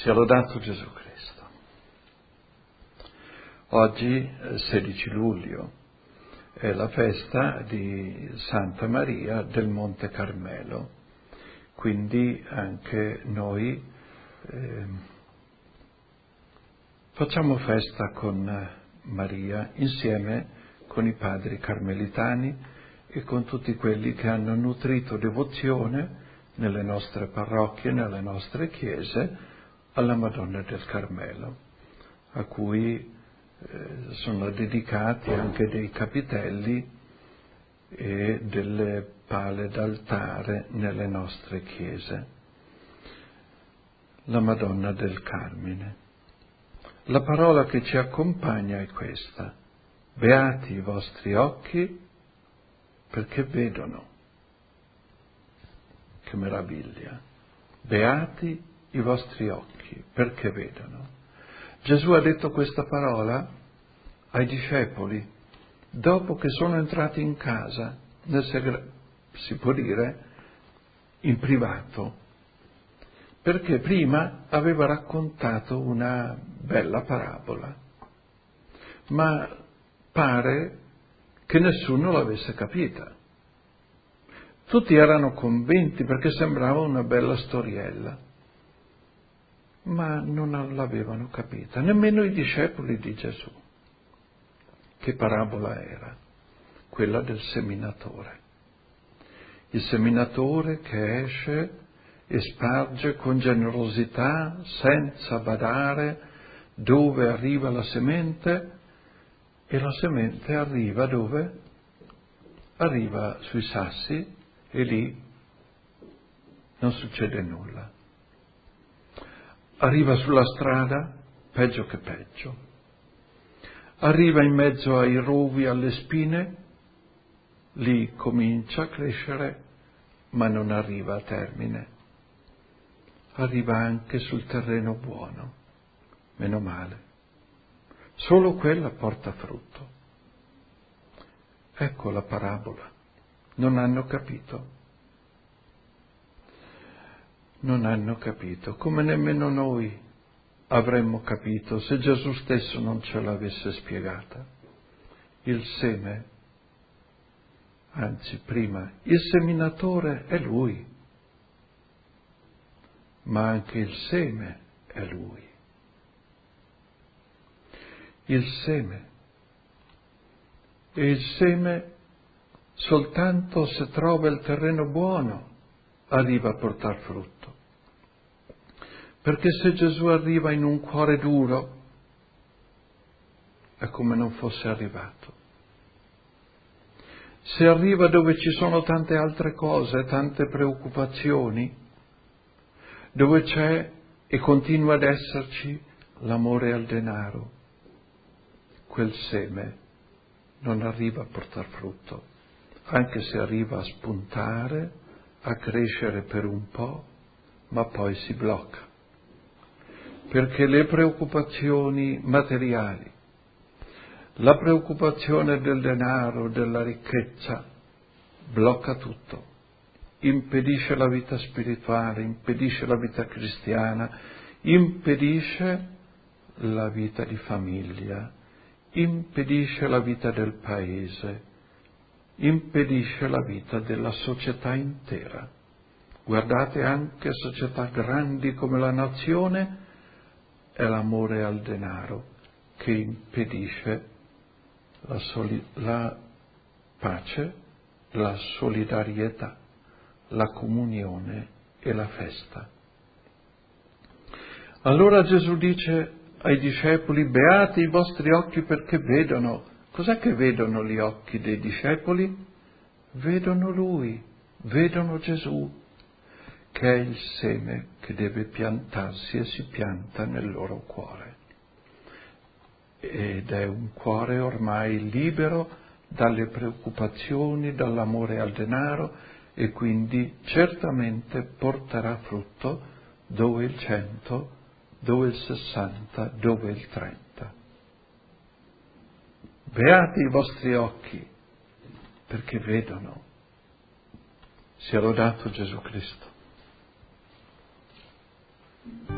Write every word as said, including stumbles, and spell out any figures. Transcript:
Sia lodato Gesù Cristo. Oggi, sedici luglio, è la festa di Santa Maria del Monte Carmelo, quindi anche noi eh, facciamo festa con Maria insieme con i padri carmelitani e con tutti quelli che hanno nutrito devozione nelle nostre parrocchie, nelle nostre chiese, alla Madonna del Carmelo, a cui eh, sono dedicati anche dei capitelli e delle pale d'altare nelle nostre chiese. La Madonna del Carmine. La parola che ci accompagna è questa: beati i vostri occhi perché vedono. Che meraviglia! Beati i vostri occhi perché vedono. Gesù ha detto questa parola ai discepoli dopo che sono entrati in casa, nel segre- si può dire in privato, perché prima aveva raccontato una bella parabola, ma pare che nessuno l'avesse capita. Tutti erano convinti perché sembrava una bella storiella, ma non l'avevano capita, nemmeno i discepoli di Gesù. Che parabola era? Quella del seminatore. Il seminatore che esce e sparge con generosità, senza badare dove arriva la semente, e la semente arriva dove? Arriva sui sassi e lì non succede nulla. Arriva sulla strada, peggio che peggio. Arriva in mezzo ai rovi, alle spine, lì comincia a crescere, ma non arriva a termine. Arriva anche sul terreno buono, meno male. Solo quella porta frutto. Ecco la parabola. Non hanno capito. Non hanno capito, come nemmeno noi avremmo capito se Gesù stesso non ce l'avesse spiegata. Il seme, anzi prima, il seminatore è Lui, ma anche il seme è Lui. Il seme. E il seme soltanto se trova il terreno buono arriva a portar frutto. Perché se Gesù arriva in un cuore duro, è come non fosse arrivato. Se arriva dove ci sono tante altre cose, tante preoccupazioni, dove c'è e continua ad esserci l'amore al denaro, quel seme non arriva a portar frutto, anche se arriva a spuntare, a crescere per un po', ma poi si blocca. Perché le preoccupazioni materiali, la preoccupazione del denaro, della ricchezza, blocca tutto, impedisce la vita spirituale, impedisce la vita cristiana, impedisce la vita di famiglia, impedisce la vita del paese, impedisce la vita della società intera. Guardate anche società grandi come la nazione, è l'amore al denaro che impedisce la, soli- la pace, la solidarietà, la comunione e la festa. Allora Gesù dice ai discepoli: beati i vostri occhi perché vedono. Cos'è che vedono gli occhi dei discepoli? Vedono Lui, vedono Gesù, che è il seme che deve piantarsi e si pianta nel loro cuore. Ed è un cuore ormai libero dalle preoccupazioni, dall'amore al denaro, e quindi certamente porterà frutto dove il cento, dove il sessanta, dove il trenta. Beati i vostri occhi perché vedono. Sia lodato Gesù Cristo.